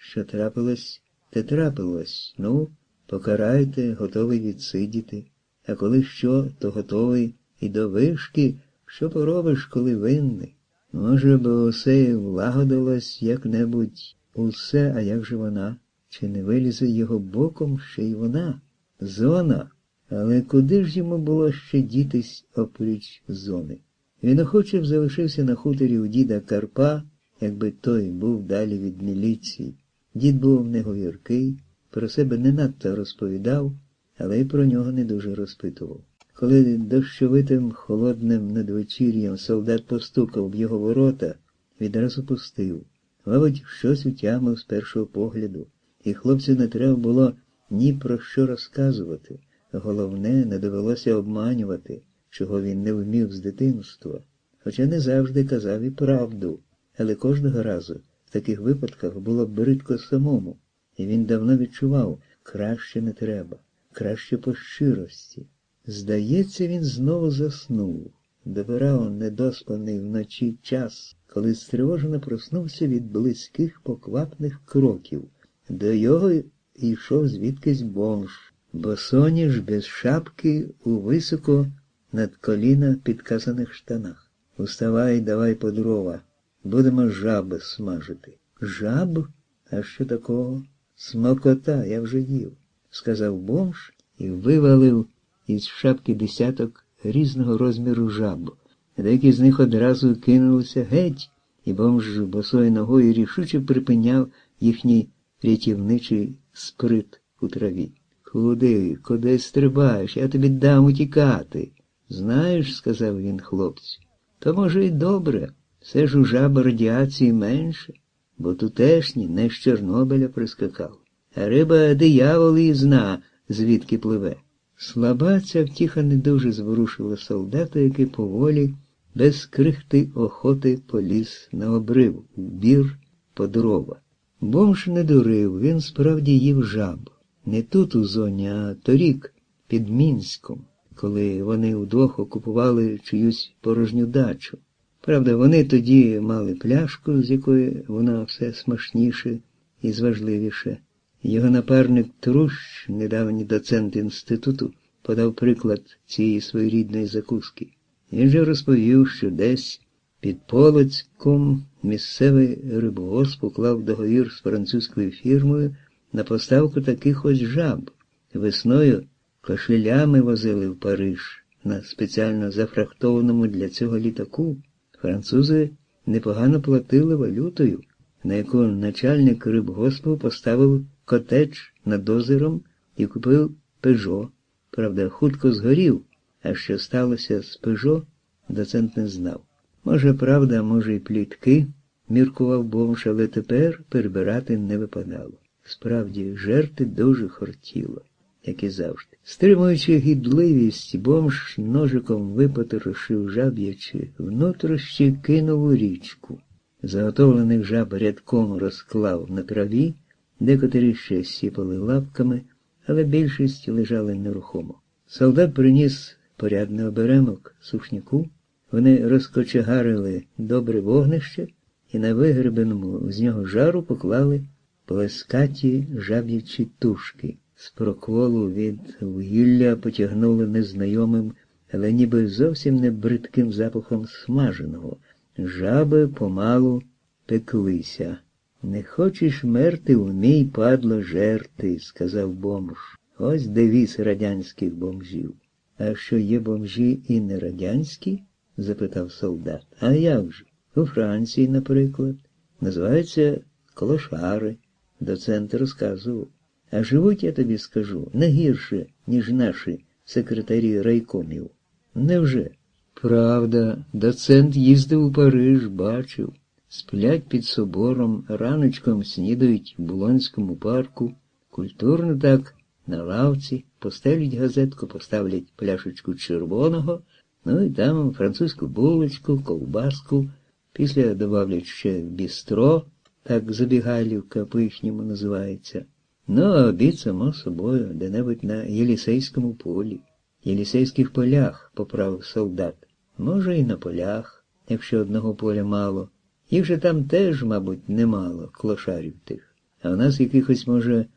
Що трапилось, те трапилось. Ну, покарайте, готовий відсидіти. А коли що, то готовий і до вишки, що поробиш, коли винний. Може, б усе влагодилось як-небудь. Усе, а як же вона? Чи не вилізе його боком ще й вона? Зона. Але куди ж йому було ще дітись опріч зони? Він охоче б залишився на хуторі у діда Карпа, якби той був далі від міліції. Дід був неговіркий, про себе не надто розповідав, але й про нього не дуже розпитував. Коли дощовитим холодним надвечір'ям солдат постукав в його ворота, відразу пустив. Мабуть, щось утямив з першого погляду, і хлопцю не треба було ні про що розказувати. Головне, не довелося обманювати, чого він не вмів з дитинства. Хоча не завжди казав і правду, але кожного разу в таких випадках було бридко самому, і він давно відчував, краще не треба, краще по щирості. Здається, він знову заснув, добирав недоспаний вночі час, коли стривожено проснувся від близьких поквапних кроків. До його йшов звідкись бомж, босоніж без шапки у високо над коліна підказаних штанах. «Уставай, давай по дрова, будемо жаби смажити». «Жаб? А що такого?» «Смокота, я вже їв», – сказав бомж і вивалив із шапки десяток різного розміру жаб. Деякі з них одразу кинулися геть, і бомж босою ногою рішуче припиняв їхній рятівничий сприт у траві. Куди стрибаєш? Я тобі дам утікати». «Знаєш», – сказав він хлопцю, – «то може й добре, все ж у жаба радіації менше, бо тутешні не з Чорнобиля прискакав, а риба диявол і зна, звідки пливе». Слаба ця втіха не дуже зворушила солдата, який поволі, без крихти охоти поліз на обрив, у бір по дрова. Бомж не дурив, він справді їв жаб. Не тут у зоні, а торік, під Мінськом, коли вони удвох окупували чиюсь порожню дачу. Правда, вони тоді мали пляшку, з якої вона все смачніше і зважливіше. Його напарник Трущ, недавній доцент інституту, подав приклад цієї своєрідної закуски. Він же розповів, що десь під Полоцьком місцевий рибгосп уклав договір з французькою фірмою на поставку таких ось жаб. Весною кошелями возили в Париж на спеціально зафрахтованому для цього літаку. Французи непогано платили валютою, на яку начальник рибгоспу поставив котедж над озером і купив Пежо. Правда, хутко згорів, а що сталося з Пежо, доцент не знав. Може правда, може й плітки, міркував бомж, але тепер перебирати не випадало. Справді, жерти дуже хортіло, як і завжди. Стримуючи гідливість, бомж ножиком випотрошив жаб'ячі внутрішні, кинув у річку. Заготовлених жаб рядком розклав на траві, декотрі ще сіпали лапками, але більшість лежали нерухомо. Солдат приніс порядний оберемок сушняку, вони розкочегарили добре вогнище і на вигребеному з нього жару поклали плескаті жаб'ячі тушки. З прокволу від вугілля потягнули незнайомим, але ніби зовсім не бридким запахом смаженого. Жаби помалу пеклися. «Не хочеш мерти, умій, падло, жерти», – сказав бомж. Ось девіз радянських бомжів. «А що є бомжі і не радянські?» – запитав солдат. «А як же? У Франції, наприклад. Називаються клошари», – доцент розказував. «А живуть, я тобі скажу, не гірше, ніж наші секретарі райкомів». «Невже?» «Правда, доцент їздив у Париж, бачив. Сплять під собором, раночком снідають в Булонському парку, культурно так, на лавці, постелять газетку, поставлять пляшечку червоного, ну і там французьку булочку, ковбаску, після добавлять ще бістро, так забігайлівка по-їхньому називається. Ну, а обід, само собою, де-небудь на Єлісейському полі». «Єлісейських полях», – поправив солдат. «Може, і на полях, якщо одного поля мало. Їх же там теж, мабуть, немало, клошарів тих». А в нас якихось, може,